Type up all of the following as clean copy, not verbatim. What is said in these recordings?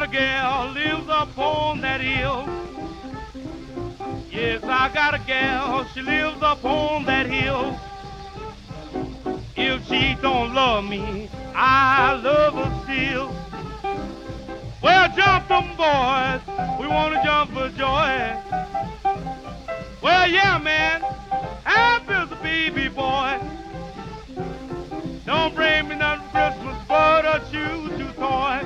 a gal lives up on that hill. Yes, I got a gal, she lives up on that hill. If she don't love me, I love her still. Well, jump them boys, we wanna jump for joy. Well, yeah, man, happy's a baby boy. Don't bring me nothing for Christmas but a choo-choo toy.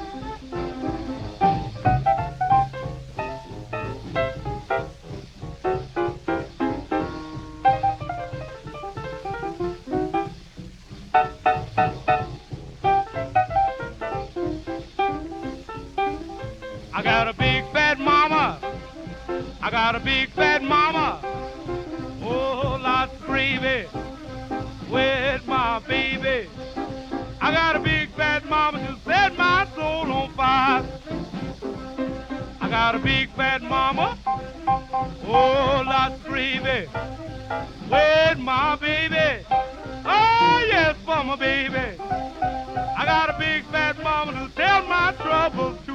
I got a big fat mama. I got a big fat mama. Oh, lots of gravy with my baby. I got a big fat mama to set my soul on fire. I got a big fat mama. Oh, lots of gravy with my baby. Oh, yes, for my baby. I got a big fat mama to tell my troubles to.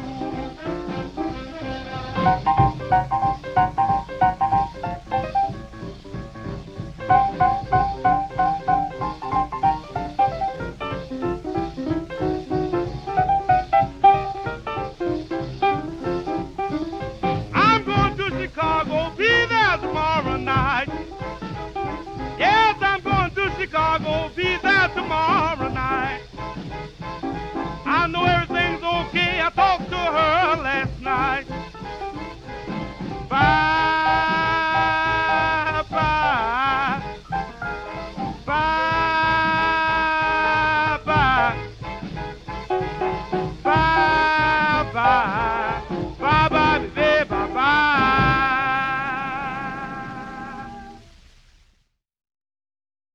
I'm going to Chicago, be there tomorrow night. Yes, I'm going to Chicago, be